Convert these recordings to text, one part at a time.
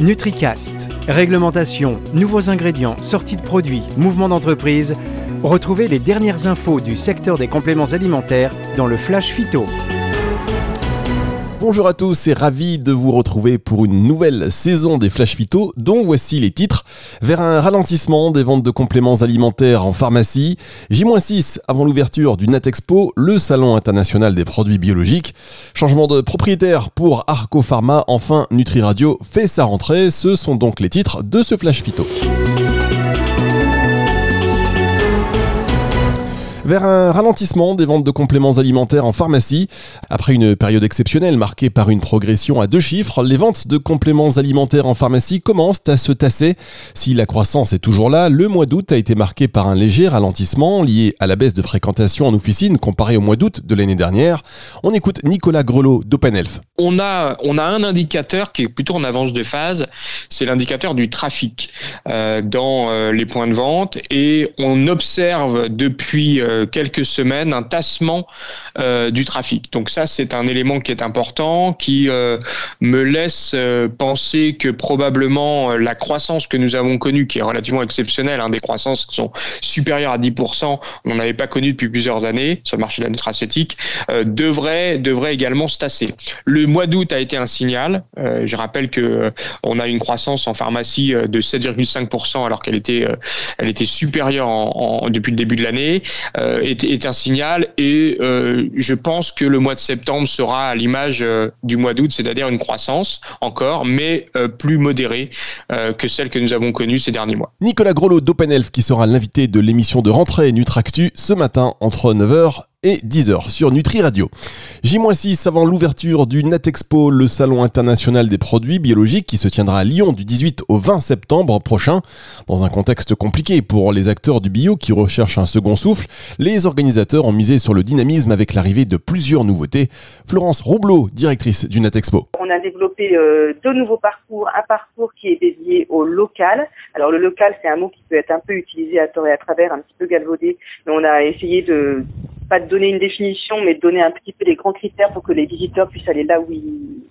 NutriCast. Réglementation, nouveaux ingrédients, sorties de produits, mouvements d'entreprise. Retrouvez les dernières infos du secteur des compléments alimentaires dans le Flash Phyto. Bonjour à tous et ravi de vous retrouver pour une nouvelle saison des Flash Phyto dont voici les titres. Vers un ralentissement des ventes de compléments alimentaires en pharmacie, J-6 avant l'ouverture du Natexpo, le salon international des produits biologiques. Changement de propriétaire pour Arco Pharma, enfin Nutri Radio fait sa rentrée. Ce sont donc les titres de ce Flash Phyto. Vers un ralentissement des ventes de compléments alimentaires en pharmacie. Après une période exceptionnelle marquée par une progression à 2 chiffres, les ventes de compléments alimentaires en pharmacie commencent à se tasser. Si la croissance est toujours là, le mois d'août a été marqué par un léger ralentissement lié à la baisse de fréquentation en officine comparé au mois d'août de l'année dernière. On écoute Nicolas Grelot d'Openelf. On a un indicateur qui est plutôt en avance de phase, c'est l'indicateur du trafic dans les points de vente, et on observe depuis quelques semaines un tassement du trafic. Donc ça, c'est un élément qui est important, qui me laisse penser que probablement la croissance que nous avons connue, qui est relativement exceptionnelle, des croissances qui sont supérieures à 10%, on n'en avait pas connu depuis plusieurs années sur le marché de la nutraceutique, devrait également se tasser. Le mois d'août a été un signal. Je rappelle que on a une croissance en pharmacie de 7,5% alors qu'elle était supérieure depuis le début de l'année. Est un signal, et je pense que le mois de septembre sera à l'image du mois d'août, c'est-à-dire une croissance encore, mais plus modérée que celle que nous avons connue ces derniers mois. Nicolas Grelot d'Openelf qui sera l'invité de l'émission de rentrée Nutractu ce matin entre 9h et 10h sur Nutri Radio. J-6 avant l'ouverture du Natexpo, le salon international des produits biologiques qui se tiendra à Lyon du 18 au 20 septembre prochain. Dans un contexte compliqué pour les acteurs du bio qui recherchent un second souffle, les organisateurs ont misé sur le dynamisme avec l'arrivée de plusieurs nouveautés. Florence Roublot, directrice du Natexpo. On a développé 2 nouveaux parcours. Un parcours qui est dédié au local. Alors le local, c'est un mot qui peut être un peu utilisé à tort et à travers, un petit peu galvaudé, mais on a essayé de pas de donner une définition, mais de donner un petit peu les grands critères pour que les visiteurs puissent aller là où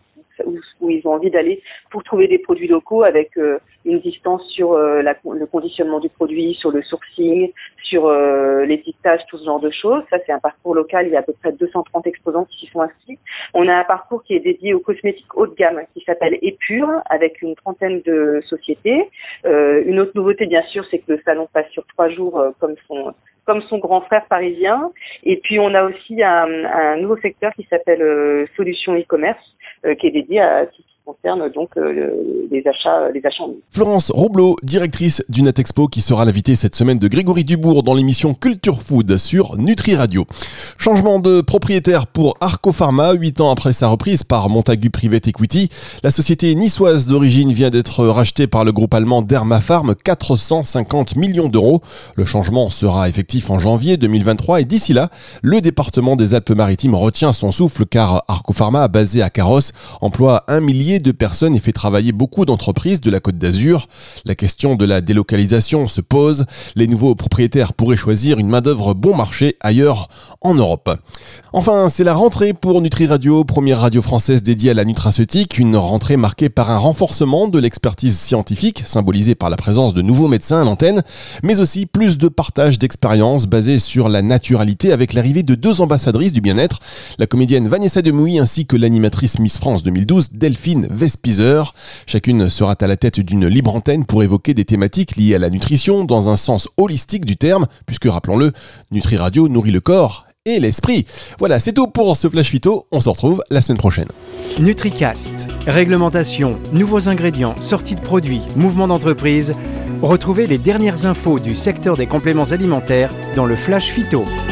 ils ont envie d'aller pour trouver des produits locaux, avec une distance sur le conditionnement du produit, sur le sourcing, sur l'étiquetage, tout ce genre de choses. Ça, c'est un parcours local. Il y a à peu près 230 exposants qui s'y sont inscrits. On a un parcours qui est dédié aux cosmétiques haut de gamme qui s'appelle Épure, avec une 30aine de sociétés. Une autre nouveauté, bien sûr, c'est que le salon passe sur 3 jours comme son grand frère parisien. Et puis on a aussi un nouveau secteur qui s'appelle Solutions e-commerce, qui est dédié à tout ce qui concerne donc les achats en ligne. Florence Roublot, directrice du Natexpo, qui sera l'invitée cette semaine de Grégory Dubourg dans l'émission Culture Food sur Nutri Radio. Changement de propriétaire pour Arco Pharma, 8 ans après sa reprise par Montagu Private Equity. La société niçoise d'origine vient d'être rachetée par le groupe allemand Dermapharm, 450 millions d'euros. Le changement sera effectif en janvier 2023 et d'ici là, le département des Alpes-Maritimes retient son souffle car Arco Pharma, basé à Carros, emploie 1 millier de personnes et fait travailler beaucoup d'entreprises de la Côte d'Azur. La question de la délocalisation se pose. Les nouveaux propriétaires pourraient choisir une main-d'œuvre bon marché ailleurs en Europe. Enfin, c'est la rentrée pour Nutri Radio, première radio française dédiée à la nutraceutique, une rentrée marquée par un renforcement de l'expertise scientifique, symbolisée par la présence de nouveaux médecins à l'antenne, mais aussi plus de partage d'expériences basées sur la naturalité avec l'arrivée de 2 ambassadrices du bien-être, la comédienne Vanessa Demouy ainsi que l'animatrice Miss France 2012, Delphine Vespizer. Chacune sera à la tête d'une libre antenne pour évoquer des thématiques liées à la nutrition dans un sens holistique du terme, puisque, rappelons-le, Nutri Radio nourrit le corps et l'esprit. Voilà, c'est tout pour ce Flash Phyto. On se retrouve la semaine prochaine. NutriCast. Réglementation, nouveaux ingrédients, sorties de produits, mouvements d'entreprise. Retrouvez les dernières infos du secteur des compléments alimentaires dans le Flash Phyto.